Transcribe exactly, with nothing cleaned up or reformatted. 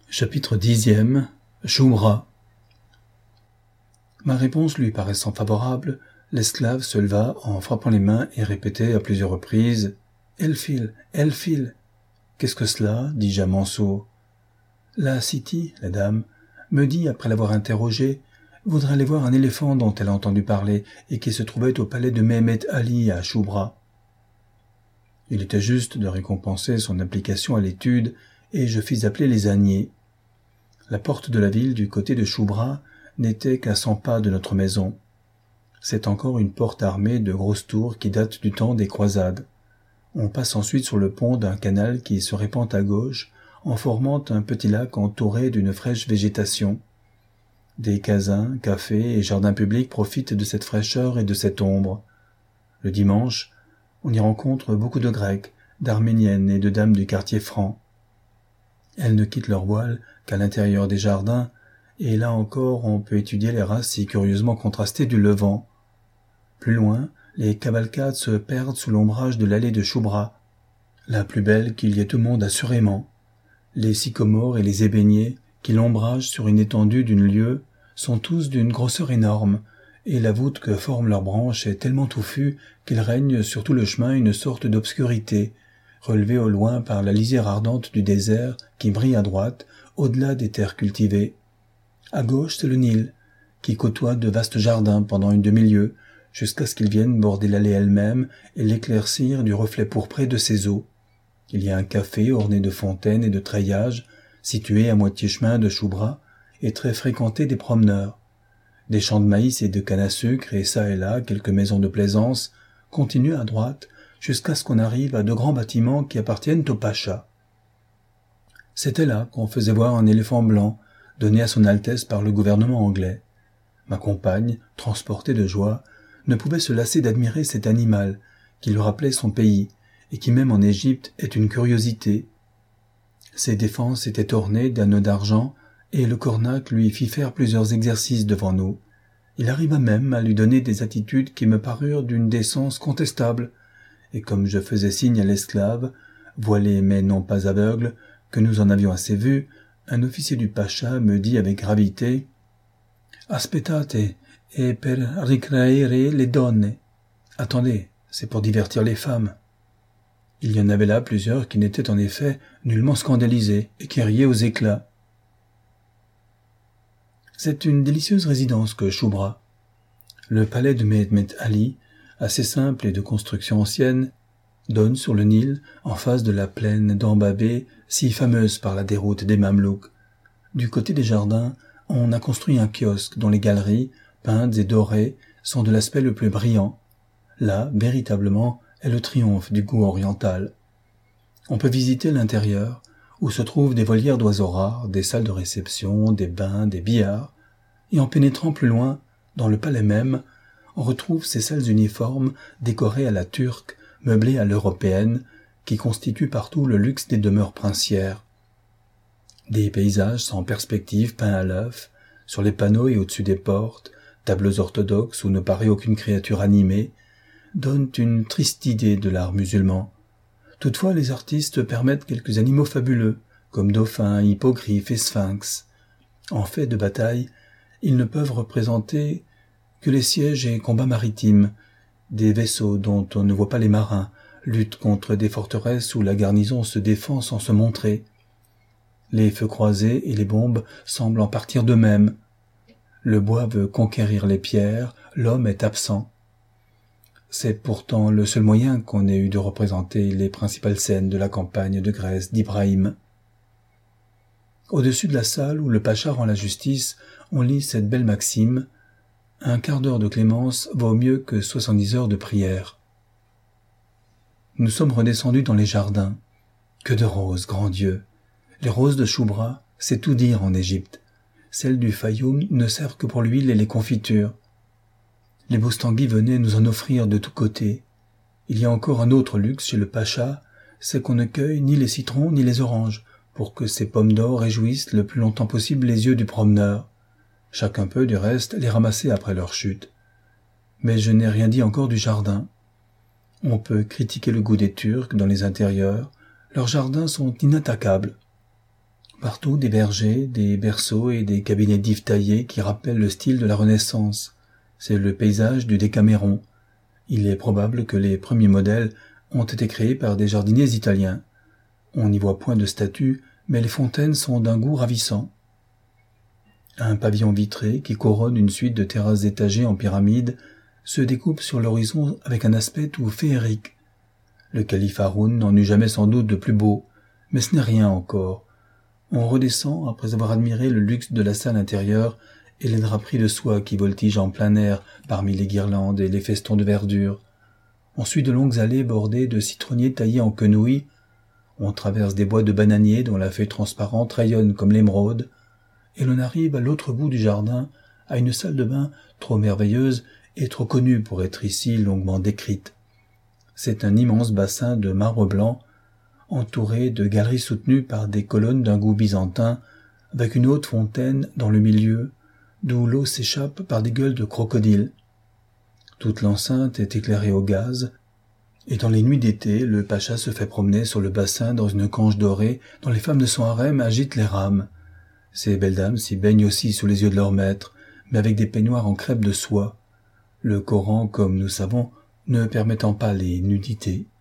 Chapitre dixième. Choubra. Ma réponse lui paraissant favorable, l'esclave se leva en frappant les mains et répétait à plusieurs reprises « Elle file, elle file !»« Qu'est-ce que cela ?» dis-je à Mansour. « La Siti, la dame, me dit, après l'avoir interrogée, voudrait aller voir un éléphant dont elle a entendu parler et qui se trouvait au palais de Mehemet Ali à Choubra. » Il était juste de récompenser son application à l'étude et je fis appeler les âniers. La porte de la ville du côté de Choubra n'était qu'à cent pas de notre maison. C'est encore une porte armée de grosses tours qui date du temps des croisades. On passe ensuite sur le pont d'un canal qui se répand à gauche en formant un petit lac entouré d'une fraîche végétation. Des casins, cafés et jardins publics profitent de cette fraîcheur et de cette ombre. Le dimanche, on y rencontre beaucoup de Grecs, d'Arméniennes et de dames du quartier franc. Elles ne quittent leur voile qu'à l'intérieur des jardins, et là encore on peut étudier les races si curieusement contrastées du Levant. Plus loin, les cavalcades se perdent sous l'ombrage de l'allée de Choubra, la plus belle qu'il y ait au monde assurément. Les sycomores et les ébéniers, qui l'ombragent sur une étendue d'une lieue, sont tous d'une grosseur énorme, et la voûte que forment leurs branches est tellement touffue qu'il règne sur tout le chemin une sorte d'obscurité, relevée au loin par la lisière ardente du désert qui brille à droite, au-delà des terres cultivées. À gauche, c'est le Nil, qui côtoie de vastes jardins pendant une demi-lieue, jusqu'à ce qu'il vienne border l'allée elle-même et l'éclaircir du reflet pourpré de ses eaux. Il y a un café orné de fontaines et de treillages, situé à moitié chemin de Choubra, et très fréquenté des promeneurs. Des champs de maïs et de canne à sucre, et çà et là quelques maisons de plaisance, continuent à droite, jusqu'à ce qu'on arrive à de grands bâtiments qui appartiennent au pacha. C'était là qu'on faisait voir un éléphant blanc, donné à son Altesse par le gouvernement anglais. Ma compagne, transportée de joie, ne pouvait se lasser d'admirer cet animal, qui lui rappelait son pays, et qui même en Égypte est une curiosité. Ses défenses étaient ornées d'anneaux d'argent, et le cornac lui fit faire plusieurs exercices devant nous. Il arriva même à lui donner des attitudes qui me parurent d'une décence contestable, et comme je faisais signe à l'esclave, voilé mais non pas aveugle, que nous en avions assez vu, un officier du pacha me dit avec gravité « Aspettate, e per ricreare le donne. » Attendez, c'est pour divertir les femmes. Il y en avait là plusieurs qui n'étaient en effet nullement scandalisés et qui riaient aux éclats. C'est une délicieuse résidence que Choubra. Le palais de Mehemet Ali, assez simple et de construction ancienne, donne sur le Nil, en face de la plaine d'Ambabé, si fameuse par la déroute des Mamelouks. Du côté des jardins, on a construit un kiosque dont les galeries, peintes et dorées, sont de l'aspect le plus brillant. Là, véritablement, est le triomphe du goût oriental. On peut visiter l'intérieur, où se trouvent des volières d'oiseaux rares, des salles de réception, des bains, des billards, et en pénétrant plus loin, dans le palais même, on retrouve ces salles uniformes décorées à la turque, meublées à l'européenne, qui constituent partout le luxe des demeures princières. Des paysages sans perspective peints à l'œuf, sur les panneaux et au-dessus des portes, tableaux orthodoxes où ne paraît aucune créature animée, donnent une triste idée de l'art musulman. Toutefois, les artistes permettent quelques animaux fabuleux, comme dauphins, hippogriffes et sphinx. En fait de bataille, ils ne peuvent représenter que les sièges et combats maritimes, des vaisseaux dont on ne voit pas les marins, luttent contre des forteresses où la garnison se défend sans se montrer. Les feux croisés et les bombes semblent en partir d'eux-mêmes. Le bois veut conquérir les pierres, l'homme est absent. C'est pourtant le seul moyen qu'on ait eu de représenter les principales scènes de la campagne de Grèce d'Ibrahim. Au-dessus de la salle où le pacha rend la justice, on lit cette belle maxime « Un quart d'heure de clémence vaut mieux que soixante-dix heures de prière ». Nous sommes redescendus dans les jardins. Que de roses, grand Dieu! Les roses de Choubra, c'est tout dire en Égypte. Celles du Fayoum ne servent que pour l'huile et les confitures. Les Boustangui venaient nous en offrir de tous côtés. Il y a encore un autre luxe chez le pacha, c'est qu'on ne cueille ni les citrons ni les oranges, pour que ces pommes d'or réjouissent le plus longtemps possible les yeux du promeneur. Chacun peut, du reste, les ramasser après leur chute. Mais je n'ai rien dit encore du jardin. On peut critiquer le goût des Turcs dans les intérieurs, leurs jardins sont inattaquables. Partout des vergers, des berceaux et des cabinets d'Yves taillés qui rappellent le style de la Renaissance. C'est le paysage du Décaméron. Il est probable que les premiers modèles ont été créés par des jardiniers italiens. On n'y voit point de statues, mais les fontaines sont d'un goût ravissant. Un pavillon vitré qui couronne une suite de terrasses étagées en pyramide se découpe sur l'horizon avec un aspect tout féerique. Le calife Haroun n'en eut jamais sans doute de plus beau, mais ce n'est rien encore. On redescend après avoir admiré le luxe de la salle intérieure et les draperies de soie qui voltigent en plein air parmi les guirlandes et les festons de verdure. On suit de longues allées bordées de citronniers taillés en quenouilles. On traverse des bois de bananiers dont la feuille transparente rayonne comme l'émeraude, et l'on arrive à l'autre bout du jardin, à une salle de bain trop merveilleuse et trop connue pour être ici longuement décrite. C'est un immense bassin de marbre blanc, entouré de galeries soutenues par des colonnes d'un goût byzantin, avec une haute fontaine dans le milieu, d'où l'eau s'échappe par des gueules de crocodiles. Toute l'enceinte est éclairée au gaz, et dans les nuits d'été, le pacha se fait promener sur le bassin dans une canche dorée dont les femmes de son harem agitent les rames. Ces belles dames s'y baignent aussi sous les yeux de leur maître, mais avec des peignoirs en crêpe de soie, le Coran, comme nous savons, ne permettant pas les nudités.